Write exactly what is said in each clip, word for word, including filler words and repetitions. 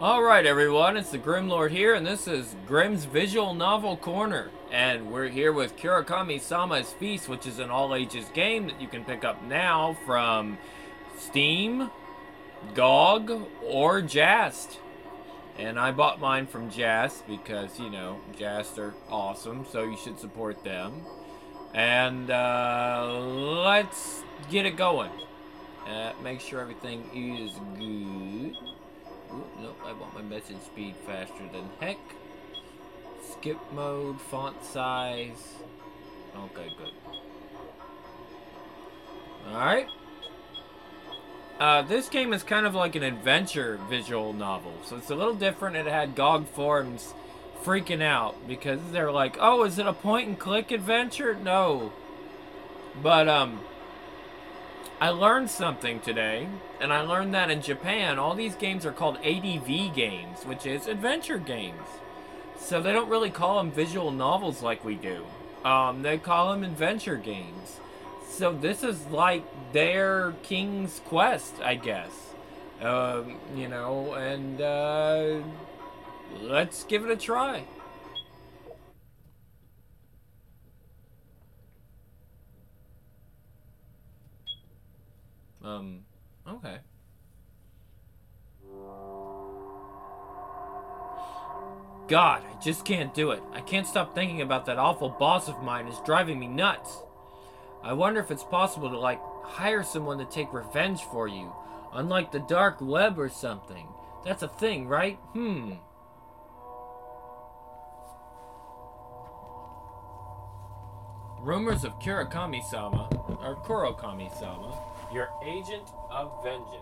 Alright everyone, it's the Grimlord here, and this is Grimm's Visual Novel Corner. And we're here with Kurakami-sama's Feast, which is an all-ages game that you can pick up now from Steam, G O G, or Jast. And I bought mine from Jast because, you know, Jast are awesome, so you should support them. And uh, let's get it going. Uh, make sure everything is good. Ooh, nope, I want my message speed faster than heck. Skip mode, font size. Okay, good. Alright. Uh, this game is kind of like an adventure visual novel. So it's a little different. It had G O G forums freaking out because they're like, oh, is it a point and click adventure? No. But, um... I learned something today, and I learned that in Japan, all these games are called A D V games, which is adventure games. So they don't really call them visual novels like we do. Um, they call them adventure games. So this is like their King's Quest, I guess. Um, you know, and uh, let's give it a try. Um, okay. God, I just can't do it. I can't stop thinking about that awful boss of mine. It's driving me nuts. I wonder if it's possible to, like, hire someone to take revenge for you. Unlike the dark web or something. That's a thing, right? Hmm. Rumors of Kurakami-sama, or Kurokami-sama, your agent of vengeance.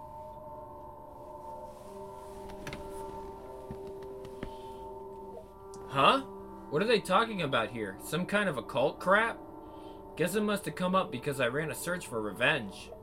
Huh? What are they talking about here? Some kind of occult crap? Guess it must have come up because I ran a search for revenge.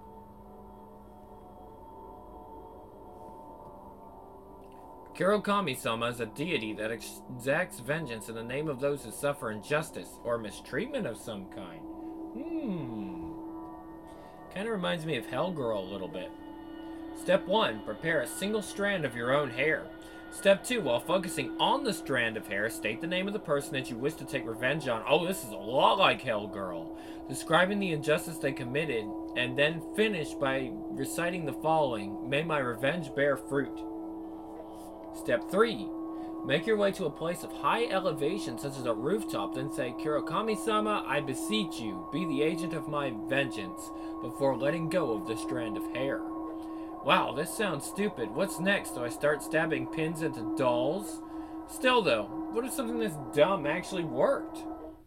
Kurakami-sama is a deity that exacts vengeance in the name of those who suffer injustice or mistreatment of some kind. Hmm. Kind of reminds me of Hellgirl a little bit. Step one, prepare a single strand of your own hair. Step two, while focusing on the strand of hair, state the name of the person that you wish to take revenge on. Oh, this is a lot like Hellgirl. Describing the injustice they committed, and then finish by reciting the following: May my revenge bear fruit. Step three, make your way to a place of high elevation, such as a rooftop, then say, Kurakami-sama, I beseech you, be the agent of my vengeance, before letting go of the strand of hair. Wow, this sounds stupid. What's next? Do I start stabbing pins into dolls? Still though, what if something this dumb actually worked?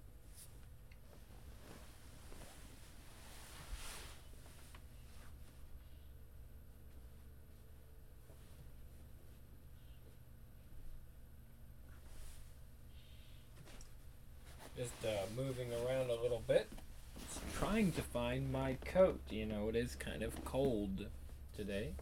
Just uh, moving around a little bit. Just trying to find my coat. You know, it is kind of cold today.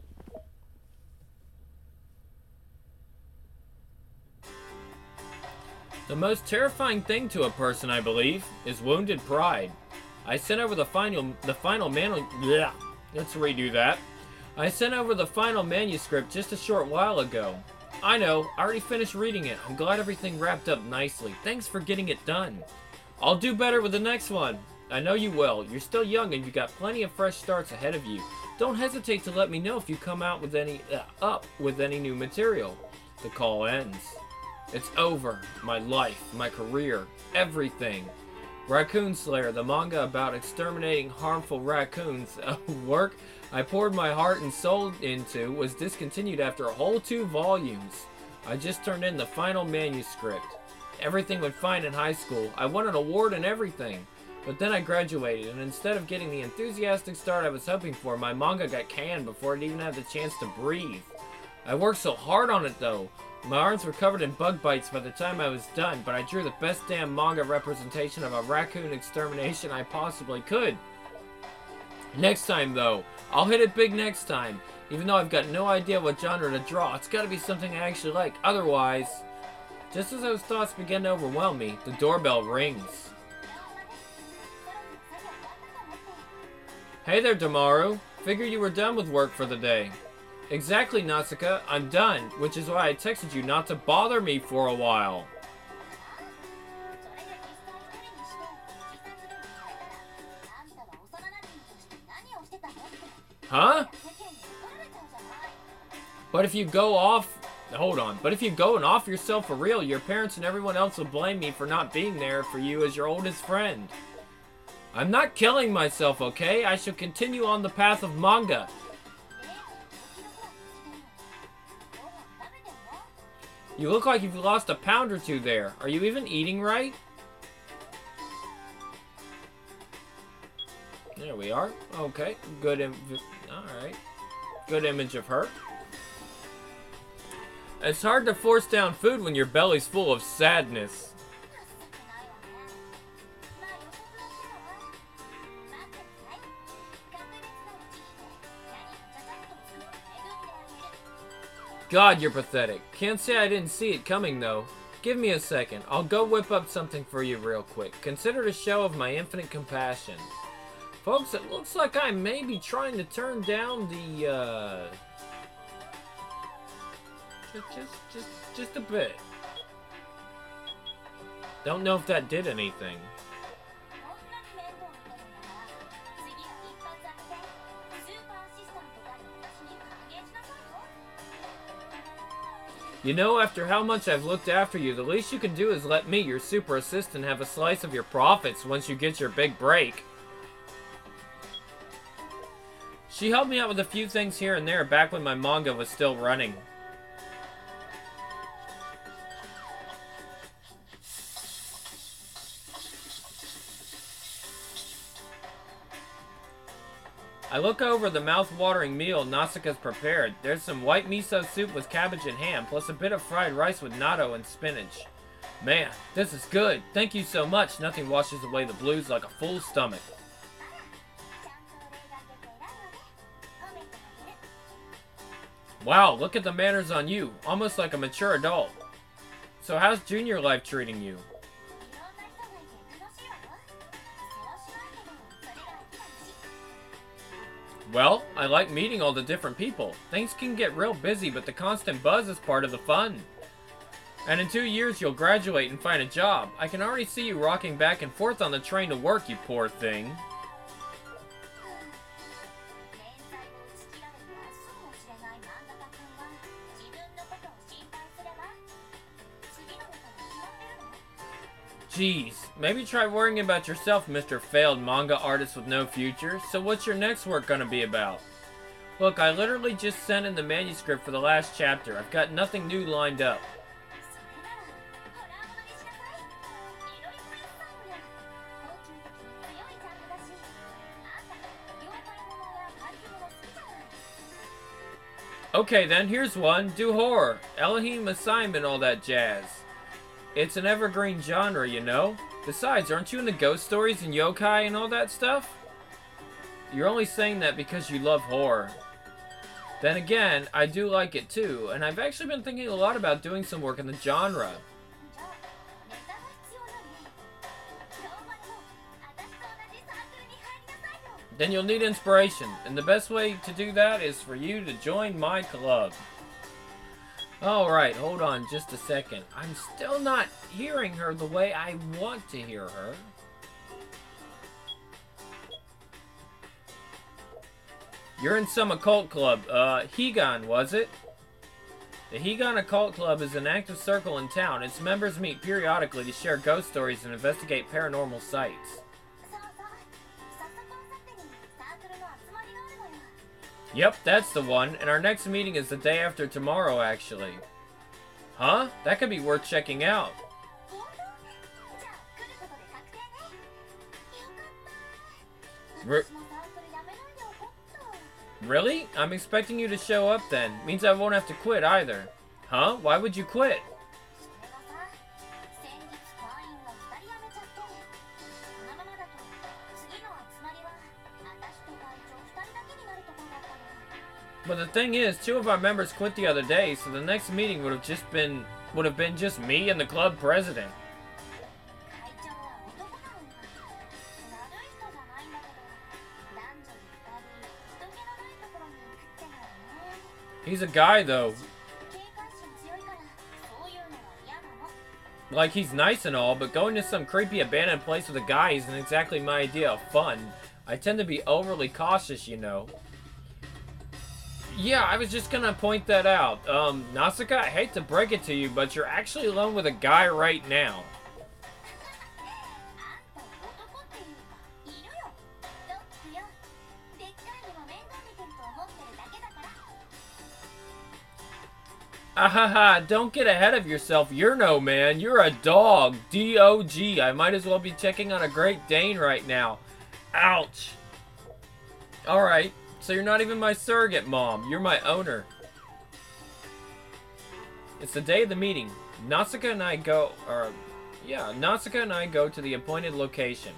The most terrifying thing to a person, I believe, is wounded pride. I sent over the final, the final manu- bleh. Let's redo that. I sent over the final manuscript just a short while ago. I know, I already finished reading it. I'm glad everything wrapped up nicely. Thanks for getting it done. I'll do better with the next one. I know you will. You're still young and you got plenty of fresh starts ahead of you. Don't hesitate to let me know if you come out with any uh, up with any new material. The call ends. It's over. My life, my career, everything. Raccoon Slayer, the manga about exterminating harmful raccoons, a work I poured my heart and soul into, was discontinued after a whole two volumes. I just turned in the final manuscript. Everything went fine in high school. I won an award and everything. But then I graduated, and instead of getting the enthusiastic start I was hoping for, my manga got canned before it even had the chance to breathe. I worked so hard on it though. My arms were covered in bug bites by the time I was done, but I drew the best damn manga representation of a raccoon extermination I possibly could. Next time though, I'll hit it big next time. Even though I've got no idea what genre to draw, it's gotta be something I actually like. Otherwise, just as those thoughts began to overwhelm me, the doorbell rings. Hey there, Damaru. Figured you were done with work for the day. Exactly, Natsuka. I'm done, which is why I texted you not to bother me for a while. Huh? But if you go off... Hold on. But if you go and off yourself for real, your parents and everyone else will blame me for not being there for you as your oldest friend. I'm not killing myself, okay? I shall continue on the path of manga. You look like you've lost a pound or two there. Are you even eating right? There we are. Okay. Good im- Alright. Good image of her. It's hard to force down food when your belly's full of sadness. God, you're pathetic. Can't say I didn't see it coming, though. Give me a second. I'll go whip up something for you real quick. Consider it a show of my infinite compassion. Folks, it looks like I may be trying to turn down the, uh... Just, just, just, just a bit. Don't know if that did anything. You know, after how much I've looked after you, the least you can do is let me, your super assistant, have a slice of your profits once you get your big break. She helped me out with a few things here and there back when my manga was still running. I look over the mouth-watering meal Natsuka's prepared. There's some white miso soup with cabbage and ham, plus a bit of fried rice with natto and spinach. Man, this is good. Thank you so much. Nothing washes away the blues like a full stomach. Wow, look at the manners on you. Almost like a mature adult. So how's junior life treating you? Well, I like meeting all the different people. Things can get real busy, but the constant buzz is part of the fun. And in two years, you'll graduate and find a job. I can already see you rocking back and forth on the train to work, you poor thing. Jeez, maybe try worrying about yourself, Mister Failed Manga Artist with no future. So what's your next work gonna be about? Look, I literally just sent in the manuscript for the last chapter. I've got nothing new lined up. Okay then, here's one. Do horror. Elohim assignment, all that jazz. It's an evergreen genre, you know? Besides, aren't you into ghost stories and yokai and all that stuff? You're only saying that because you love horror. Then again, I do like it too, and I've actually been thinking a lot about doing some work in the genre. Then you'll need inspiration, and the best way to do that is for you to join my club. Alright, hold on just a second. I'm still not hearing her the way I want to hear her. You're in some occult club. Uh, Higan, was it? The Higan Occult Club is an active circle in town. Its members meet periodically to share ghost stories and investigate paranormal sites. Yep, that's the one, and our next meeting is the day after tomorrow, actually. Huh? That could be worth checking out. Re really? I'm expecting you to show up then. Means I won't have to quit either. Huh? Why would you quit? But the thing is, two of our members quit the other day, so the next meeting would have just been would have been just me and the club president. He's a guy, though. Like, he's nice and all, but going to some creepy abandoned place with a guy isn't exactly my idea of fun. I tend to be overly cautious, you know. Yeah, I was just gonna point that out. Um, Nausicaa, I hate to break it to you, but you're actually alone with a guy right now. Ahaha, don't get ahead of yourself. You're no man. You're a dog. D O G. I might as well be checking on a Great Dane right now. Ouch. Alright, so you're not even my surrogate mom. You're my owner. It's the day of the meeting. Nausicaa and I go, or, yeah, Nausicaa and I go to the appointed location.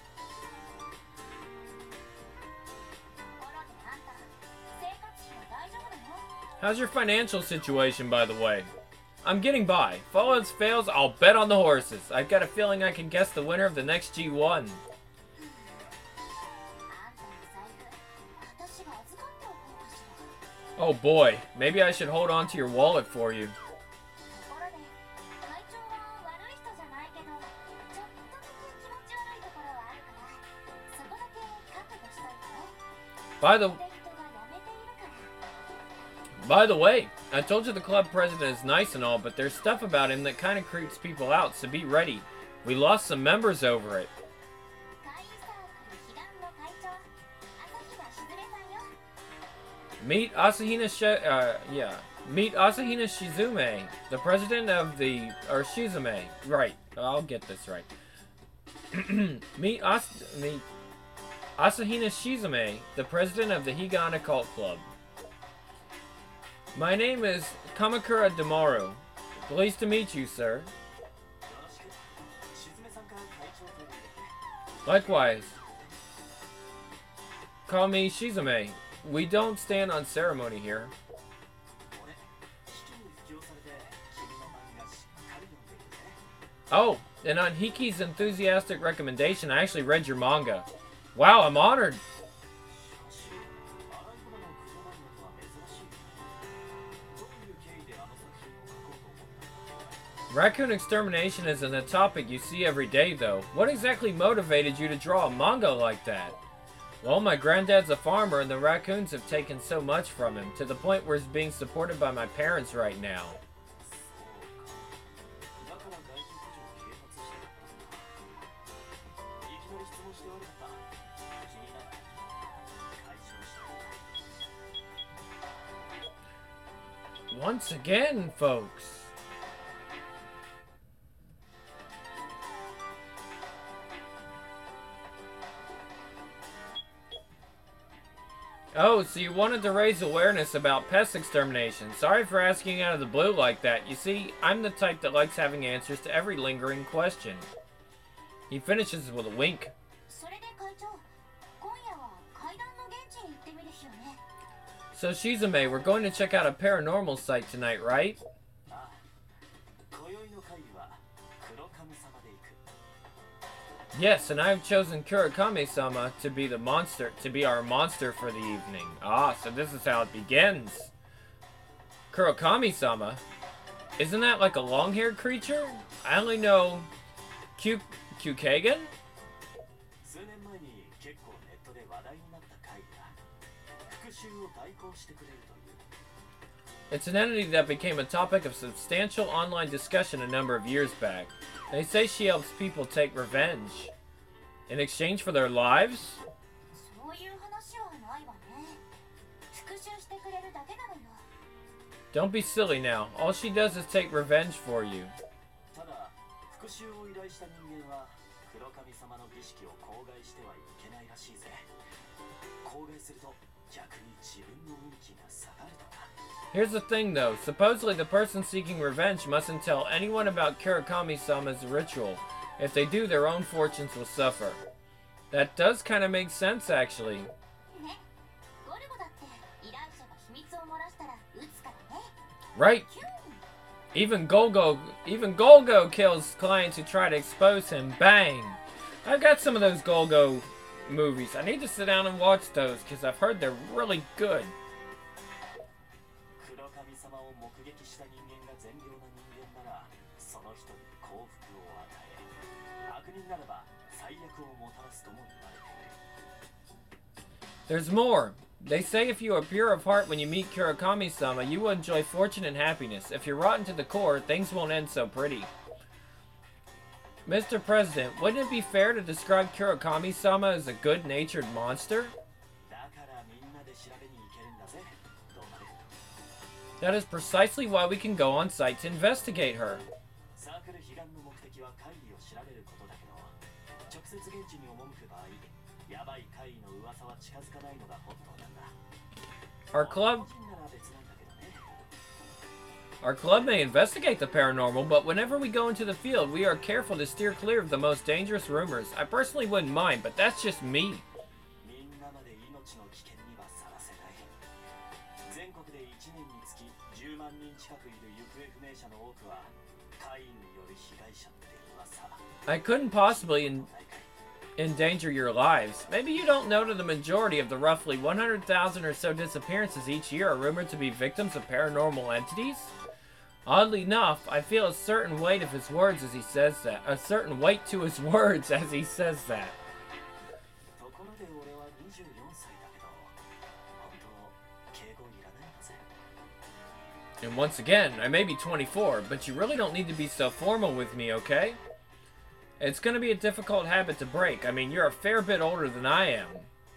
How's your financial situation, by the way? I'm getting by. If all else fails, I'll bet on the horses. I've got a feeling I can guess the winner of the next G one. Oh boy, maybe I should hold on to your wallet for you. By the By the way, I told you the club president is nice and all, but there's stuff about him that kind of creeps people out, so be ready. We lost some members over it. Meet Asahina Sh uh, yeah. Meet Asahina Shizume, the president of the, or Shizume, right, I'll get this right. Meet, As meet Asahina Shizume, the president of the Higan Occult Club. My name is Kamakura Damaru. Pleased to meet you, sir. Likewise. Call me Shizume. We don't stand on ceremony here. Oh, and on Hiki's enthusiastic recommendation, I actually read your manga. Wow, I'm honored. Raccoon extermination isn't a topic you see every day, though. What exactly motivated you to draw a manga like that? Well, my granddad's a farmer, and the raccoons have taken so much from him, to the point where he's being supported by my parents right now. Once again, folks. Oh, so you wanted to raise awareness about pest extermination. Sorry for asking out of the blue like that. You see, I'm the type that likes having answers to every lingering question. He finishes with a wink. So Shizume, we're going to check out a paranormal site tonight, right? Yes, and I've chosen Kurakami-sama to be the monster, to be our monster for the evening. Ah, so this is how it begins. Kurakami-sama? Isn't that like a long-haired creature? I only know Q Kyukagen? It's an entity that became a topic of substantial online discussion a number of years back. They say she helps people take revenge. In exchange for their lives? Don't be silly now. All she does is take revenge for you. Here's the thing though, supposedly the person seeking revenge mustn't tell anyone about Kurakami-sama's ritual. If they do, their own fortunes will suffer. That does kind of make sense actually. Right. Even Golgo, even Golgo kills clients who try to expose him. Bang. I've got some of those Golgo movies. I need to sit down and watch those because I've heard they're really good. There's more. They say if you are pure of heart when you meet Kurakami-sama, you will enjoy fortune and happiness. If you're rotten to the core, things won't end so pretty. Mister President, wouldn't it be fair to describe Kurakami-sama as a good-natured monster? That is precisely why we can go on site to investigate her. Our club... Our club may investigate the paranormal, but whenever we go into the field, we are careful to steer clear of the most dangerous rumors. I personally wouldn't mind, but that's just me. I couldn't possibly in endanger your lives. Maybe you don't know that the majority of the roughly one hundred thousand or so disappearances each year are rumored to be victims of paranormal entities? Oddly enough, I feel a certain weight of his words as he says that. A certain weight to his words as he says that. And once again, I may be twenty-four, but you really don't need to be so formal with me, okay? It's gonna be a difficult habit to break. I mean, you're a fair bit older than I am.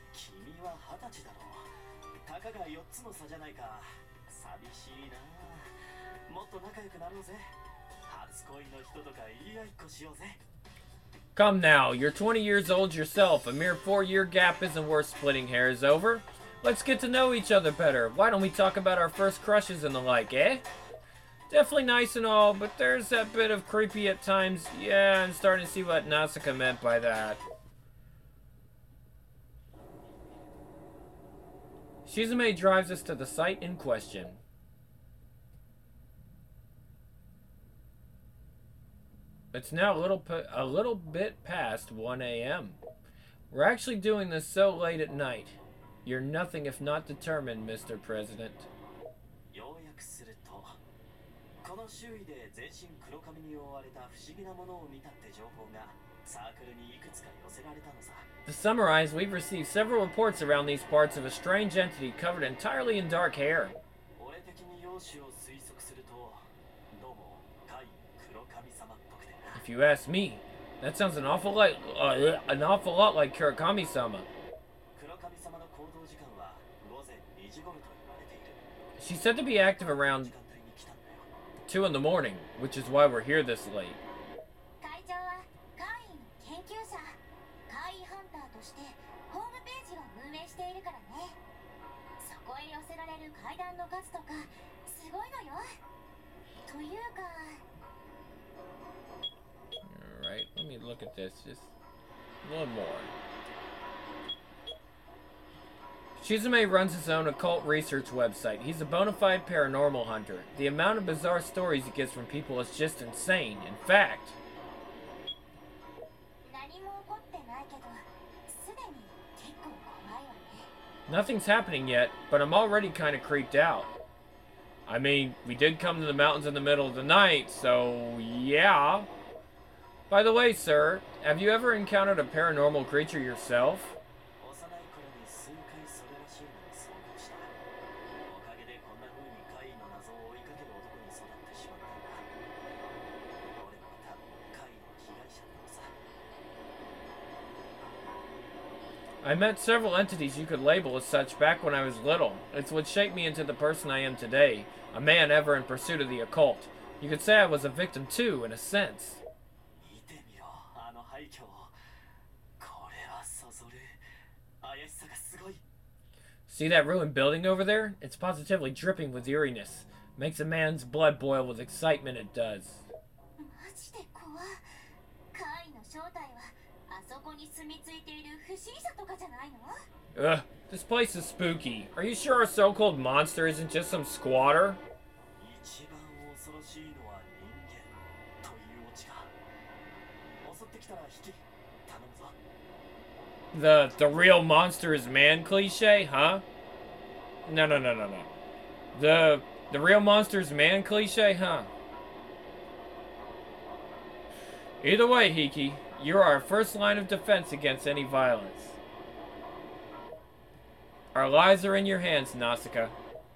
Come now, you're twenty years old yourself. A mere four-year gap isn't worth splitting hairs over. Let's get to know each other better. Why don't we talk about our first crushes and the like, eh? Definitely nice and all, but there's that bit of creepy at times. Yeah, I'm starting to see what Nausicaa meant by that. Shizume drives us to the site in question. It's now a little a little bit past one A M We're actually doing this so late at night. You're nothing if not determined, Mister President. To summarize, we've received several reports around these parts of a strange entity covered entirely in dark hair. If you ask me, that sounds an awful like uh, an awful lot like Kurakami-sama. She's said to be active around two in the morning, which is why we're here this late. Alright, let me look at this just a little more. Shizume runs his own occult research website. He's a bona fide paranormal hunter. The amount of bizarre stories he gets from people is just insane. In fact, nothing's happening yet, but I'm already kind of creeped out. I mean, we did come to the mountains in the middle of the night, so yeah. By the way, sir, have you ever encountered a paranormal creature yourself? I met several entities you could label as such back when I was little. It's what shaped me into the person I am today, a man ever in pursuit of the occult. You could say I was a victim too, in a sense. See that ruined building over there? It's positively dripping with eeriness. Makes a man's blood boil with excitement, it does. Ugh, this place is spooky. Are you sure our so-called monster isn't just some squatter? The the real monster is man cliche, huh? No, no, no, no, no. The The real monster's man cliche, huh? Either way, Hiki, you're our first line of defense against any violence. Our lives are in your hands, Nausicaa.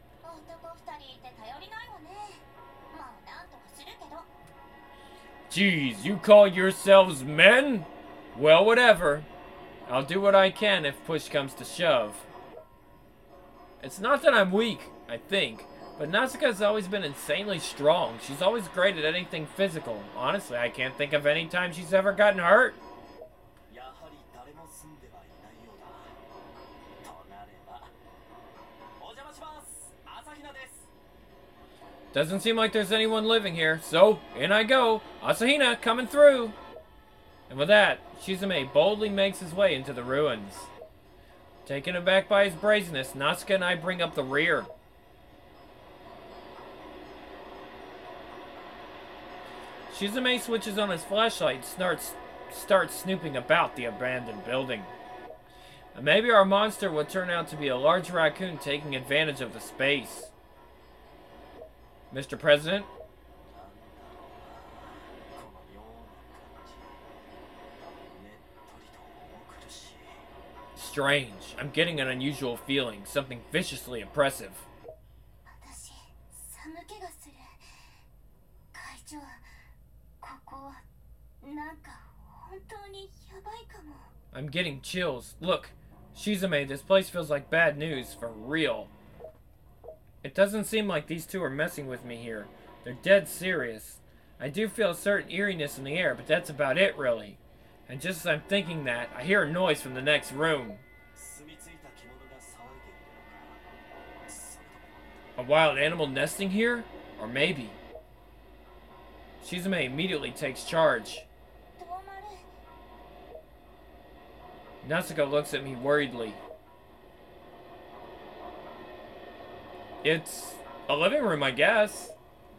Jeez, you call yourselves men? Well, whatever. I'll do what I can if push comes to shove. It's not that I'm weak, I think, but Nausicaa's always been insanely strong. She's always great at anything physical. Honestly, I can't think of any time she's ever gotten hurt. Doesn't seem like there's anyone living here, so in I go. Asahina, coming through. And with that, Shizume boldly makes his way into the ruins. Taken aback by his brazenness, Nausicaa and I bring up the rear. Shizume switches on his flashlight and starts, starts snooping about the abandoned building. And maybe our monster will turn out to be a large raccoon taking advantage of the space. Mister President? Strange. I'm getting an unusual feeling. Something viciously oppressive. I'm getting chills. Look, Shizume, this place feels like bad news, for real. It doesn't seem like these two are messing with me here. They're dead serious. I do feel a certain eeriness in the air, but that's about it, really. And just as I'm thinking that, I hear a noise from the next room. A wild animal nesting here? Or maybe. Shizume immediately takes charge. Nausicaa looks at me worriedly. It's a living room, I guess.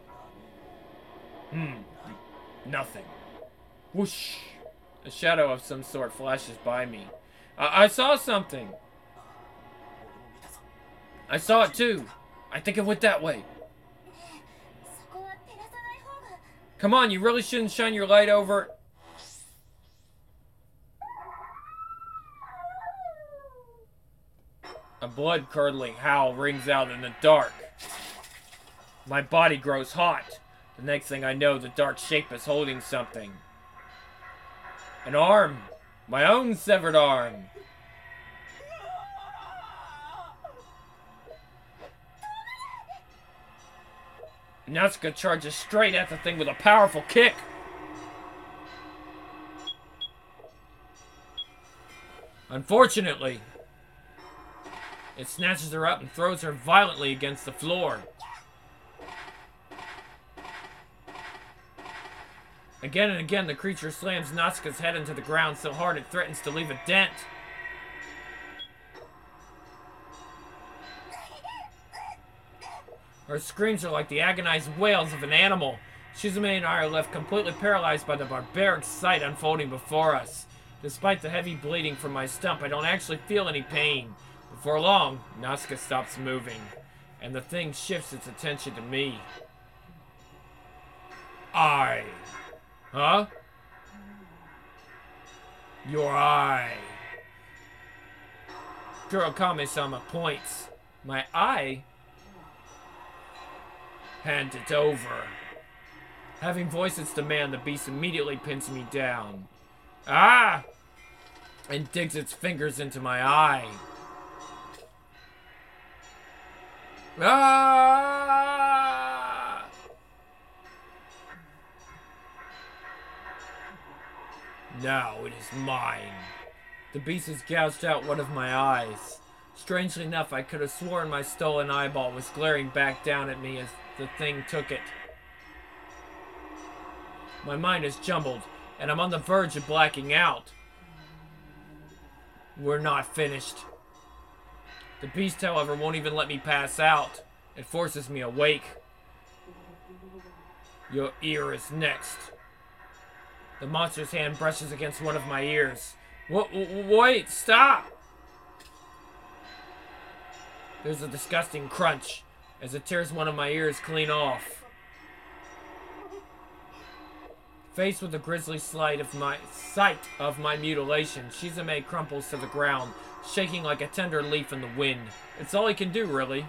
Hmm. Nothing. Whoosh. A shadow of some sort flashes by me. I, I saw something. I saw it too. I think it went that way. Come on, you really shouldn't shine your light over... A blood-curdling howl rings out in the dark. My body grows hot. The next thing I know, the dark shape is holding something. An arm. My own severed arm. Nausicaa charges straight at the thing with a powerful kick. Unfortunately, it snatches her up and throws her violently against the floor. Again and again, the creature slams Nausicaa's head into the ground so hard it threatens to leave a dent. Her screams are like the agonized wails of an animal. Shizume and I are left completely paralyzed by the barbaric sight unfolding before us. Despite the heavy bleeding from my stump, I don't actually feel any pain. Before long, Nausicaa stops moving, and the thing shifts its attention to me. I. Huh? Your eye. Kurokame-sama points. My eye? Hand it over. Having voiced its demand, the beast immediately pins me down. Ah! And digs its fingers into my eye. Ah! Now it is mine. The beast has gouged out one of my eyes. Strangely enough, I could have sworn my stolen eyeball was glaring back down at me as the thing took it. My mind is jumbled, and I'm on the verge of blacking out. We're not finished. The beast, however, won't even let me pass out. It forces me awake. Your ear is next. The monster's hand brushes against one of my ears. W- wait, stop! There's a disgusting crunch. as it tears one of my ears clean off. Faced with the grisly sight of my sight of my mutilation, Shizame crumples to the ground, shaking like a tender leaf in the wind. It's all he can do, really.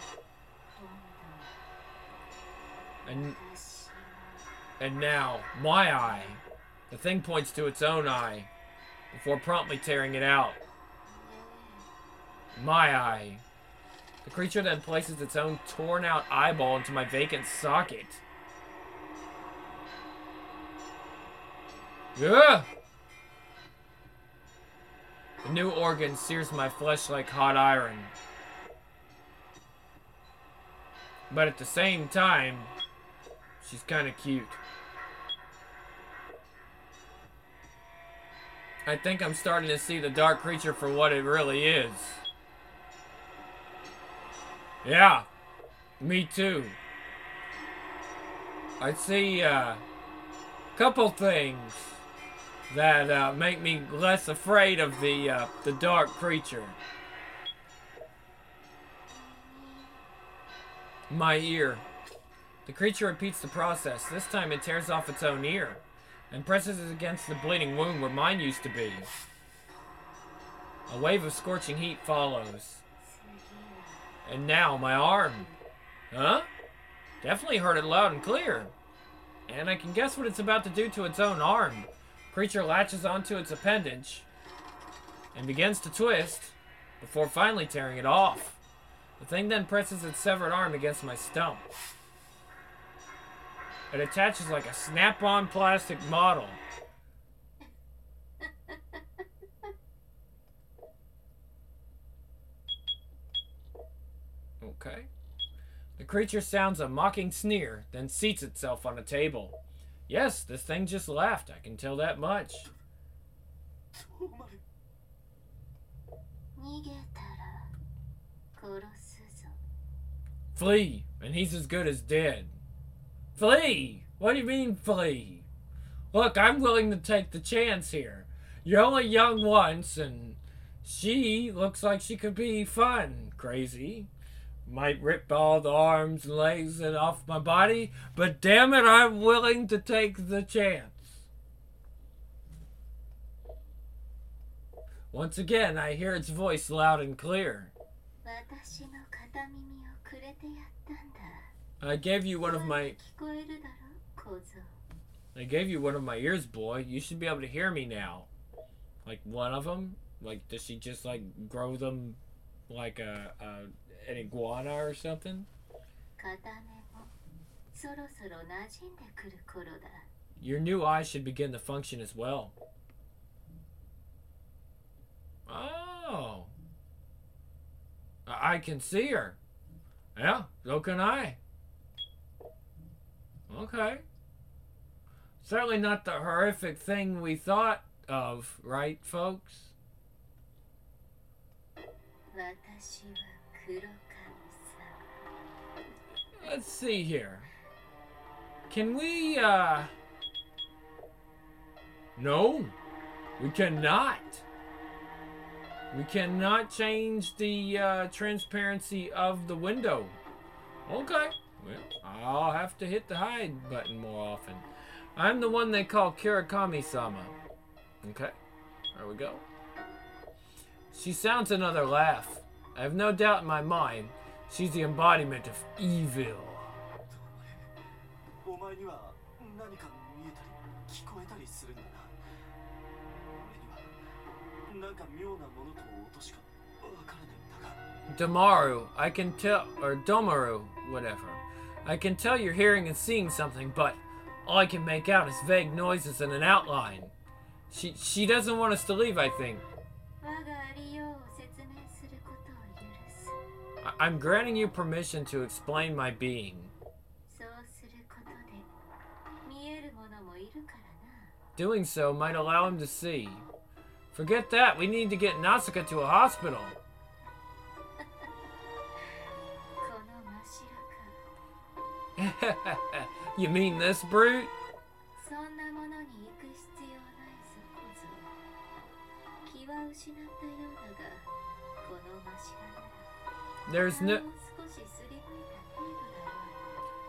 And and now, my eye. The thing points to its own eye, before promptly tearing it out. My eye. The creature then places its own torn out eyeball into my vacant socket. Ugh! The new organ sears my flesh like hot iron. But at the same time, she's kind of cute. I think I'm starting to see the dark creature for what it really is. Yeah, me too. I see uh, a couple things that uh, make me less afraid of the uh, the dark creature. My ear. The creature repeats the process. This time it tears off its own ear and presses it against the bleeding wound where mine used to be. A wave of scorching heat follows. And now my arm. Huh? Definitely heard it loud and clear. And I can guess what it's about to do to its own arm. Creature latches onto its appendage and begins to twist before finally tearing it off. The thing then presses its severed arm against my stump. It attaches like a snap-on plastic model. Okay. The creature sounds a mocking sneer, then seats itself on a table. Yes, this thing just laughed. I can tell that much. Flee, and he's as good as dead. Flee! What do you mean, flee? Look, I'm willing to take the chance here. You're only young once, and she looks like she could be fun. Crazy. Might rip all the arms and legs and off my body, but damn it, I'm willing to take the chance. Once again, I hear its voice loud and clear. I gave you one of my... I gave you one of my ears, boy. You should be able to hear me now. Like, one of them? Like, does she just, like, grow them like a, a an iguana or something? Your new eye should begin to function as well. Oh. I can see her. Yeah, so can I. Okay. Certainly not the horrific thing we thought of, right, folks? Let's see here. Can we, uh... No, we cannot. We cannot change the uh, transparency of the window. Okay. Well, I'll have to hit the hide button more often. I'm the one they call Kirakami-sama. Okay. There we go. She sounds another laugh. I have no doubt in my mind she's the embodiment of evil. Domaru, I can tell, or Domaru, whatever. I can tell you're hearing and seeing something, but all I can make out is vague noises and an outline. She she doesn't want us to leave, I think. I, I'm granting you permission to explain my being. Doing so might allow him to see. Forget that, we need to get Nasuka to a hospital. You mean this brute? There's no...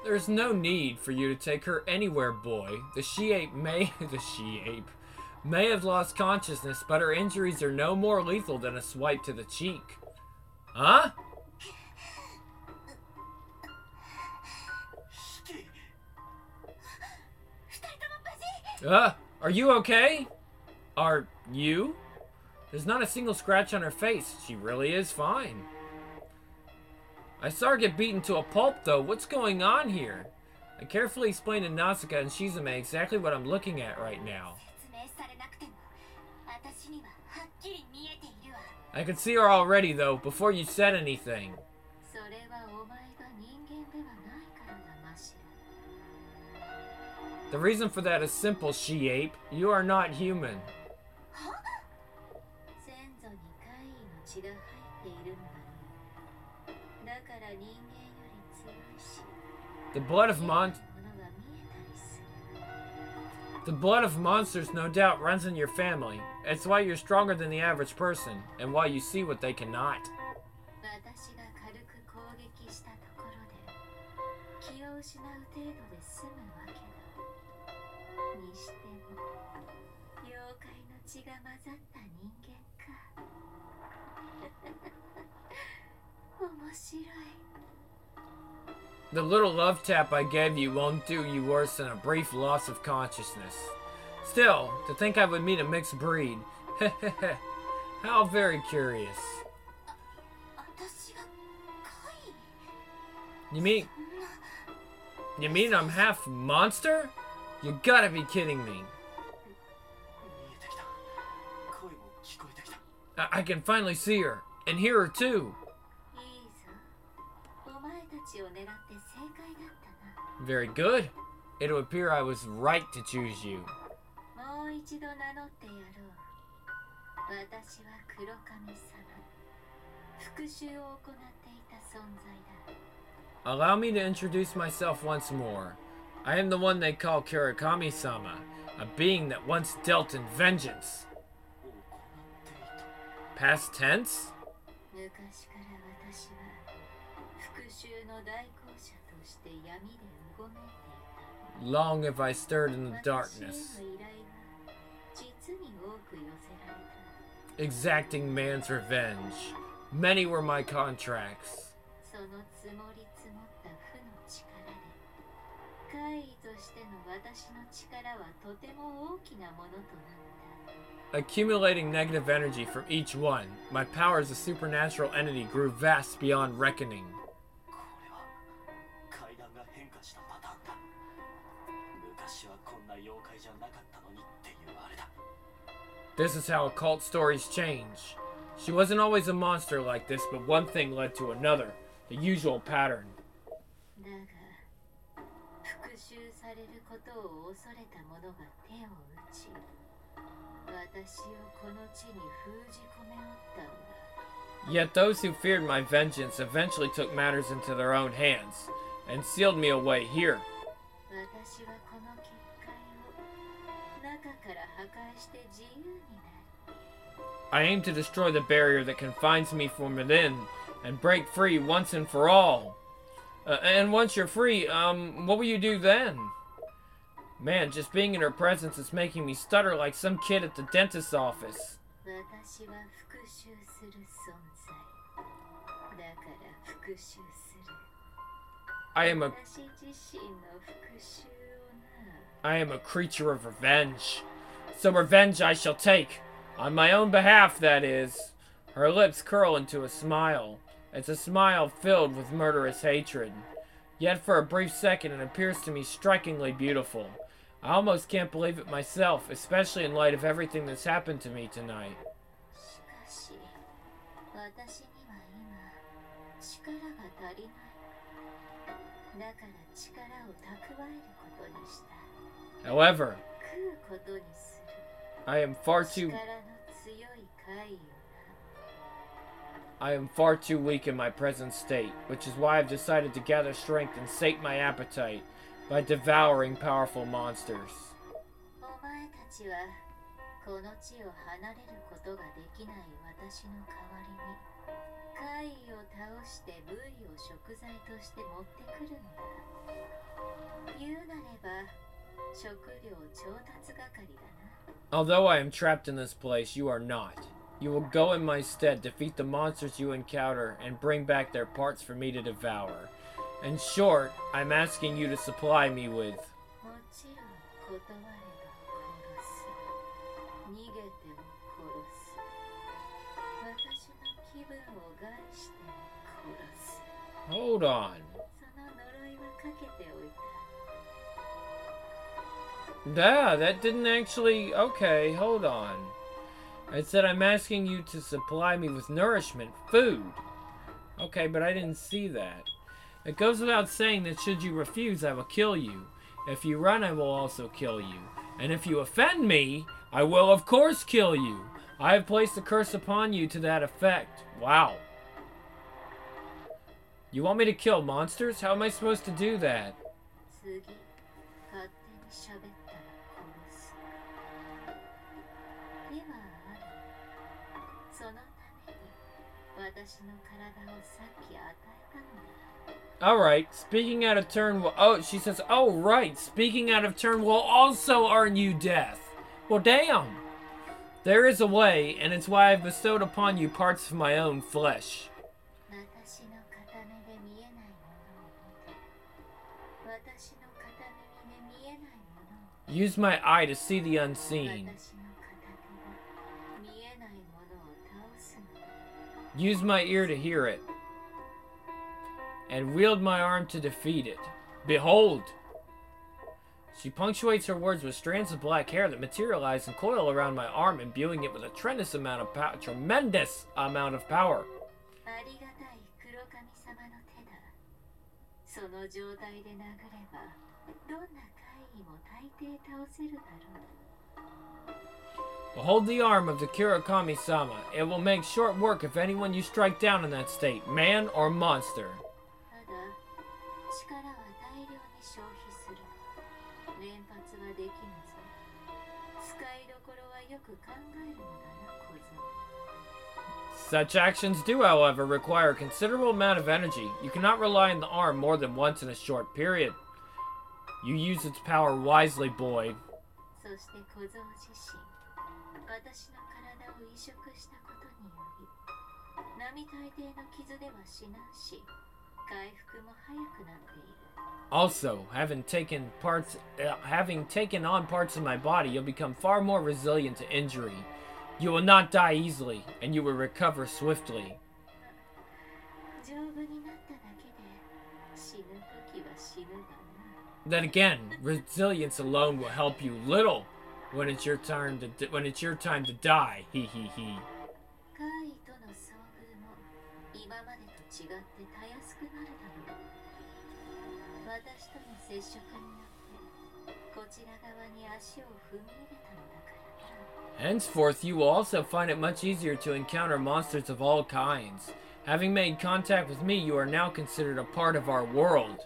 There's no need for you to take her anywhere, boy. The she-ape may... the she-ape may have lost consciousness, but her injuries are no more lethal than a swipe to the cheek. Huh? Uh, are you okay? Are you? There's not a single scratch on her face. She really is fine. I saw her get beaten to a pulp, though. What's going on here? I carefully explained to Nausicaa and Shizume exactly what I'm looking at right now. I could see her already, though, before you said anything. The reason for that is simple, she-ape. You are not human. The blood of mon- The blood of monsters no doubt runs in your family. It's why you're stronger than the average person, and why you see what they cannot. The little love tap I gave you won't do you worse than a brief loss of consciousness. Still, to think I would meet a mixed breed. How very curious. You mean... You mean I'm half monster? You gotta be kidding me. I, I can finally see her, and hear her too. Very good. It would appear I was right to choose you. Allow me to introduce myself once more. I am the one they call Kurakami-sama, a being that once dealt in vengeance. Past tense? Long have I stirred in the darkness, exacting man's revenge. Many were my contracts. Accumulating negative energy from each one, my power as a supernatural entity grew vast beyond reckoning. This is how occult stories change. She wasn't always a monster like this, but one thing led to another. The usual pattern. Yet those who feared my vengeance eventually took matters into their own hands, and sealed me away here. I aim to destroy the barrier that confines me from within, and break free once and for all. Uh, and once you're free, um, what will you do then? Man, just being in her presence is making me stutter like some kid at the dentist's office. I am a... I am a creature of revenge. So revenge I shall take. On my own behalf, that is. Her lips curl into a smile. It's a smile filled with murderous hatred. Yet for a brief second it appears to me strikingly beautiful. I almost can't believe it myself, especially in light of everything that's happened to me tonight. However, I am far too... I am far too weak in my present state, which is why I've decided to gather strength and sate my appetite by devouring powerful monsters. この地を離れることができない私の代わりに怪異を倒して部位を食材として持ってくるのだ。言うなれば食料調達係だな。 Although I am trapped in this place, you are not. You will go in my stead, defeat the monsters you encounter, and bring back their parts for me to devour. In short, I'm asking you to supply me with... もちろん断れば殺す。逃げても殺す。私の気分を害しても殺す。 Hold on. その呪いはかけておいた。 Yeah, that didn't actually... Okay, hold on. I said I'm asking you to supply me with nourishment, food. Okay, but I didn't see that. It goes without saying that should you refuse, I will kill you. If you run, I will also kill you. And if you offend me, I will of course kill you. I have placed a curse upon you to that effect. Wow. You want me to kill monsters? How am I supposed to do that? 次、勝手に喋ったら殺す。ではある。そのために私の体をさっき与えたのだ。 Alright, speaking out of turn will... Oh, she says, oh, right. Speaking out of turn will also earn you death. Well, damn. There is a way, and it's why I've bestowed upon you parts of my own flesh. Use my eye to see the unseen. Use my ear to hear it. And wield my arm to defeat it. Behold! She punctuates her words with strands of black hair that materialize and coil around my arm, imbuing it with a tremendous amount of power. Tremendous amount of power. Behold the arm of the Kurakami-sama. It will make short work of anyone you strike down in that state, man or monster. Such actions do, however, require a considerable amount of energy. You cannot rely on the arm more than once in a short period. You use its power wisely, boy. Also, having taken parts, uh, having taken on parts of my body, you'll become far more resilient to injury. You will not die easily, and you will recover swiftly. Then again, resilience alone will help you little when it's your turn to when it's your time to die. He he he. Henceforth, you will also find it much easier to encounter monsters of all kinds. Having made contact with me, you are now considered a part of our world.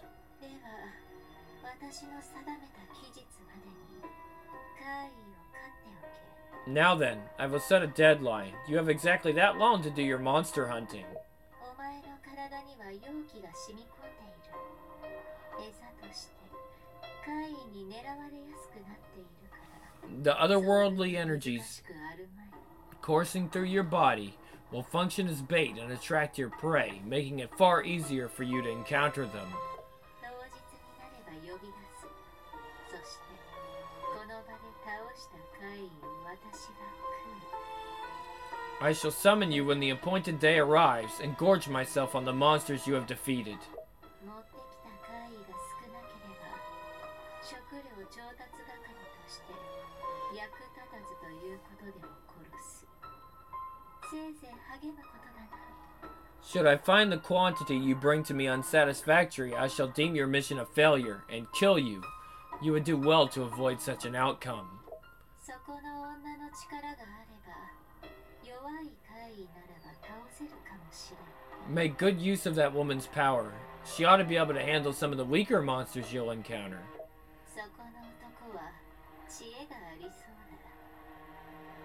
Now then, I will set a deadline. You have exactly that long to do your monster hunting. The otherworldly energies coursing through your body will function as bait and attract your prey, making it far easier for you to encounter them. I shall summon you when the appointed day arrives and gorge myself on the monsters you have defeated. Should I find the quantity you bring to me unsatisfactory, I shall deem your mission a failure and kill you. You would do well to avoid such an outcome. Make good use of that woman's power. She ought to be able to handle some of the weaker monsters you'll encounter.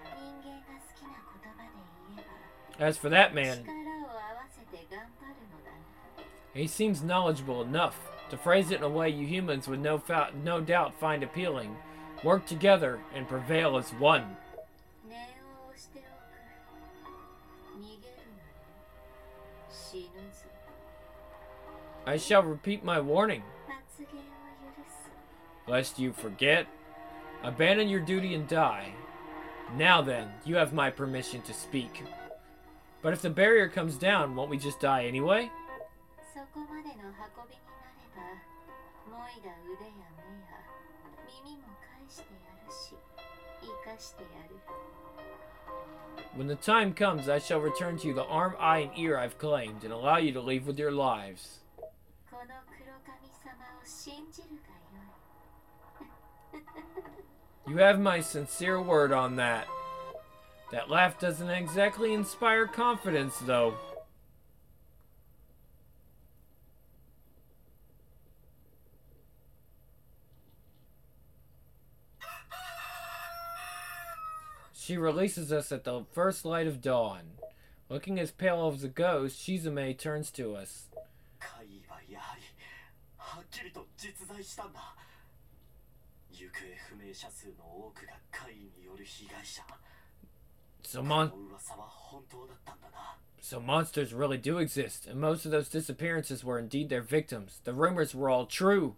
As for that 力 man, を合わせて頑張るのだな。 he seems knowledgeable enough to phrase it in a way you humans would no, fa- no doubt find appealing. Work together and prevail as one. 念を押しておく。逃げるなよ。死ぬぞ。 I shall repeat my warning, 発言を許す。 lest you forget. Abandon your duty and die. Now then, you have my permission to speak. But if the barrier comes down, won't we just die anyway? そこまでの運びになれば、もいだ腕や目や耳も返してやるし、生かしてやる。 When the time comes, I shall return to you the arm, eye, and ear I've claimed, and allow you to leave with your lives. この黒神様を信じるがよい。 You have my sincere word on that. That laugh doesn't exactly inspire confidence, though. She releases us at the first light of dawn. Looking as pale as a ghost, Shizume turns to us. 怪異はやはりはっきりと実在したんだ。行方不明者数の多くが怪異による被害者。 So, こ mon- の噂は本当だったんだな。 so monsters really do exist, and most of those disappearances were indeed their victims. The rumors were all true.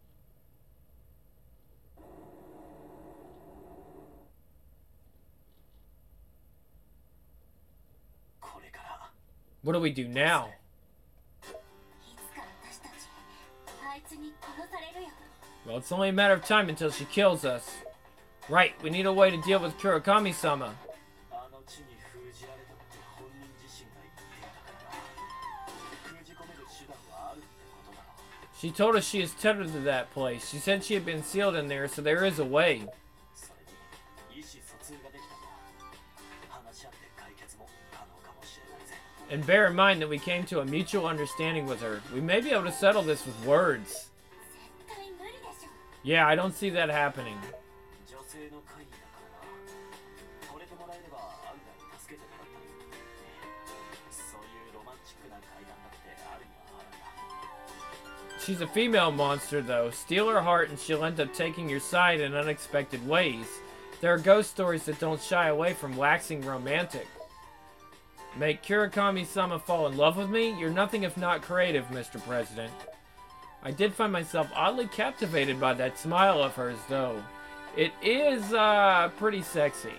これから What do we do now? いつか私たち、あいつに殺されるよ。 Well, it's only a matter of time until she kills us. Right, we need a way to deal with Kurakami-sama. あの地に封じられたって本人自身が言っていたからな。封じ込める手段はあるってことだろう。 She told us she is tethered to that place. She said she had been sealed in there, so there is a way. それに意思疎通ができたんだ。話し合って解決も可能かもしれないぜ。 And bear in mind that we came to a mutual understanding with her. We may be able to settle this with words. 絶対無理でしょ。 Yeah, I don't see that happening. 女性の怪異だからな。惚れてもらえれば案外助けてもらったり。そういうロマンチックな怪談だってあるにはあるんだ。 She's a female monster, though. Steal her heart and she'll end up taking your side in unexpected ways. There are ghost stories that don't shy away from waxing romantic. Make Kurakami-sama fall in love with me? You're nothing if not creative, Mister President. I did find myself oddly captivated by that smile of hers, though. It is, uh, pretty sexy.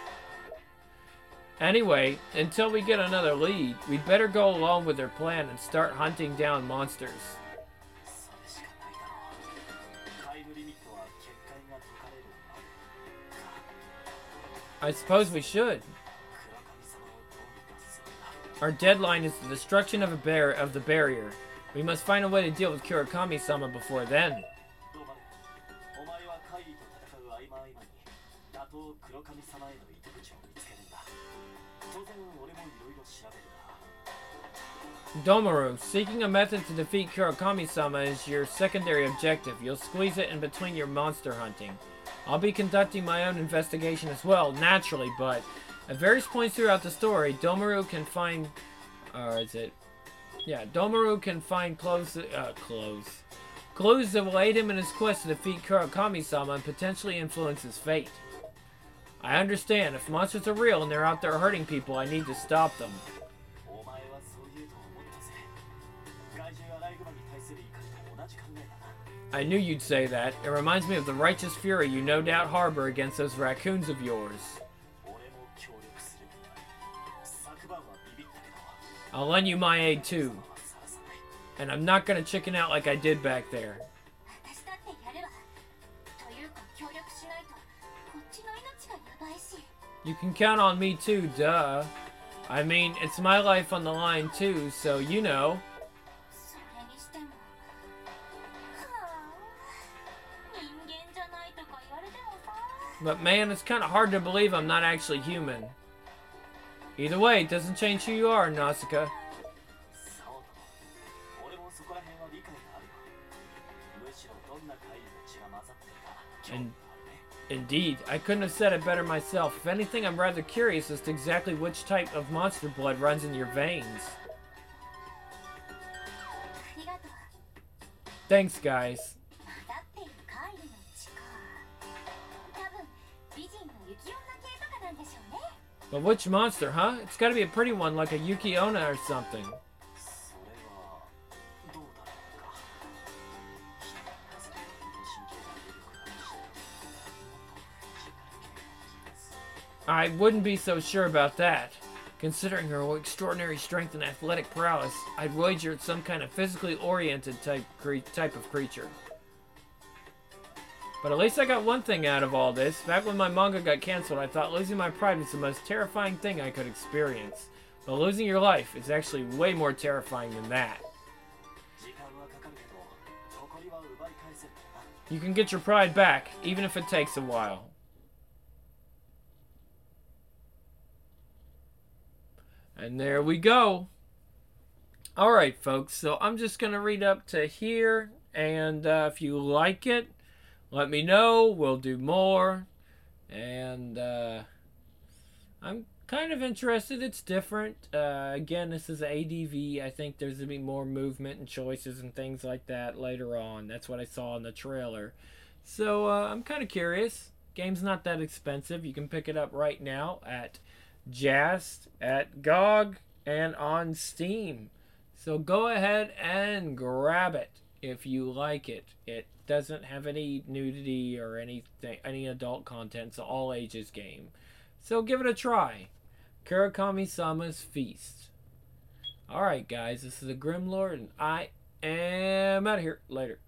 Anyway, until we get another lead, we'd better go along with their plan and start hunting down monsters. それしかないだろう。タイムリミットは結界が解かれるまでか。 I suppose we should. 黒神様をどうにかするんだ。 Our deadline is the destruction of a bear of the barrier. We must find a way to deal with Kurakami-sama before then. どうまで。お前は怪異と戦う合間合間に打倒黒神様への糸口を見つけるんだ。当然俺もいろいろ調べるが。 Domaru, seeking a method to defeat Kurakami-sama is your secondary objective. You'll squeeze it in between your monster hunting. I'll be conducting my own investigation as well, naturally, but at various points throughout the story, Domaru can find... Or is it... Yeah, Domaru can find clothes... Uh, clothes. Clues that will aid him in his quest to defeat Kurakami-sama and potentially influence his fate. I understand. If monsters are real and they're out there hurting people, I need to stop them. お前はそう言うと思ったぜ。怪獣アライグマに対する怒りと同じ考えだな。 I knew you'd say that. It reminds me of the righteous fury you no doubt harbor against those raccoons of yours. 俺も協力する。昨晩はビビったけど。 I'll lend you my aid too. はさらさない。 And I'm not gonna chicken out like I did back there. 私だってやるわ。というか協力しないと、こっちの命がやばいし。 You can count on me too, duh. I mean, it's my life on the line too, so you know. それにしても。はあ、人間じゃないとか言われてもさ。 But man, it's kinda hard to believe I'm not actually human. Either way, it doesn't change who you are, Nausicaa. そうとも。俺もそこら辺は理解があるよ。むしろどんな怪異の血が混ざってるか興味があるね。 Indeed, I couldn't have said it better myself. If anything, I'm rather curious as to exactly which type of monster blood runs in your veins. ありがとう。 Thanks, guys. 混ざっているカイルの血か。多分美人の雪女系とかなんでしょうね。 But which monster, huh? It's gotta be a pretty one like a Yuki-onna or something. それはどうだろうか。人に風で運動神経が緩くなりしてもっとフィジカル系な気がする。 I wouldn't be so sure about that. Considering her extraordinary strength and athletic prowess, I'd wager it's some kind of physically oriented type cre type of creature. But at least I got one thing out of all this. Back when my manga got canceled, I thought losing my pride was the most terrifying thing I could experience. But losing your life is actually way more terrifying than that. 時間はかかるけど、誇りは奪い返せるからな。 You can get your pride back, even if it takes a while. And there we go. Alright, folks, so I'm just going to read up to here, and uh, if you like it, let me know. We'll do more. And uh, I'm kind of interested. It's different. Uh, again, this is A D V. I think there's going to be more movement and choices and things like that later on. That's what I saw in the trailer. So uh, I'm kind of curious. Game's not that expensive. You can pick it up right now at Just, at G O G, and on Steam. So go ahead and grab it if you like it. It doesn't have any nudity or anything, any adult content. It's an all ages game. So give it a try. Kurakami-sama's Feast. Alright guys, this is the Grimlord and I am out of here. Later.